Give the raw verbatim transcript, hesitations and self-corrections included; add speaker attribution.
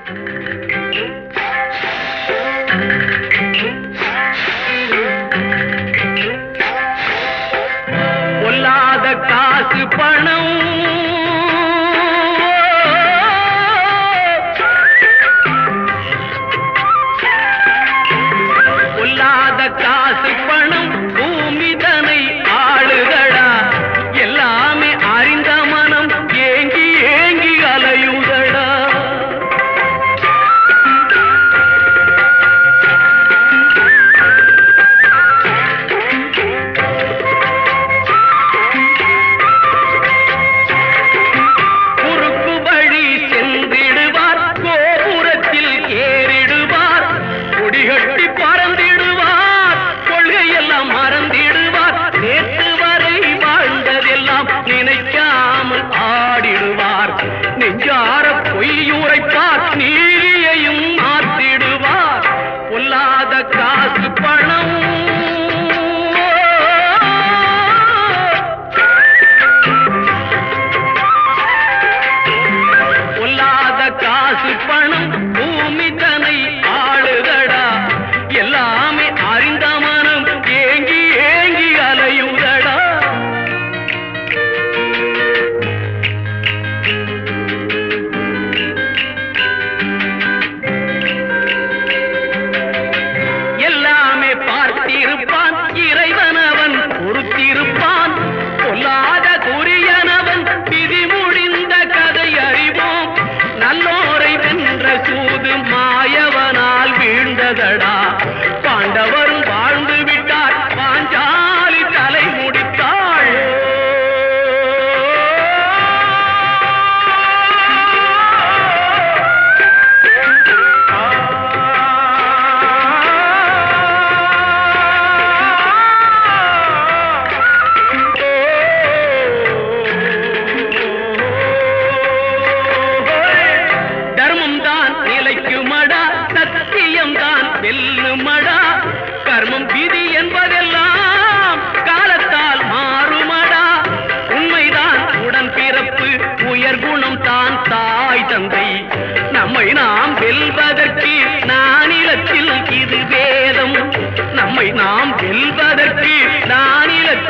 Speaker 1: பொல்லாத காசு பணம் பொல்லாத காசு பணம் பூமிதனை ஆளுதடா. எல்லாமே அறிந்த மனம் ஏங்கி ஏங்கி அலையுதடா. குறுக்கு வழி சென்றிடுவார், கோபுரத்தில் ஏறிடுவார், கொடிகட்டி பறந்திடுவார், கொள்கையெல்லாம் மறந்திடுவார், நேற்று வரை வாழ்ந்ததெல்லாம் நினைக்காமல் ஆடிடுவார், நெஞ்சார பொய்யுரைப்பார், நீதியையும் மாற்றிடுவார். பொல்லாத காசு பணம் பொல்லாத காசு பணம் பூமி தன்னை ஆளுதடா. எல்லாமே அறிந்த மனம் ஏங்கி ஏங்கி அலையுதடா. எல்லாமே பார்த்திருப்பான் இறைவன், அவன் பொறுத்திருப்பான். பொல்லாத குறியனவன் விதி முடிந்த கதை அறிவோம். நல்லோரை வென்ற சூது மாயவனால் வீழ்ந்ததடா. பாண்டவரும் வாழ்ந்து விட்டார், பாஞ்சாலி தலை முடித்தாள். தர்மம் தான் நிலைக்குமடா, சத்தியம் தான் வெல்லுமடா. கர்மம் விதி என்பதெல்லாம் காலத்தால் மாறுமடா. உண்மைதான் உடன் பிறப்பு, உயர் குணம் தான் தாய் தந்தை. நம்மை நாம் வெல்வதற்கு நானிலத்தில் இது வேதம். நம்மை நாம் வெல்வதற்கு நானிலத்தில்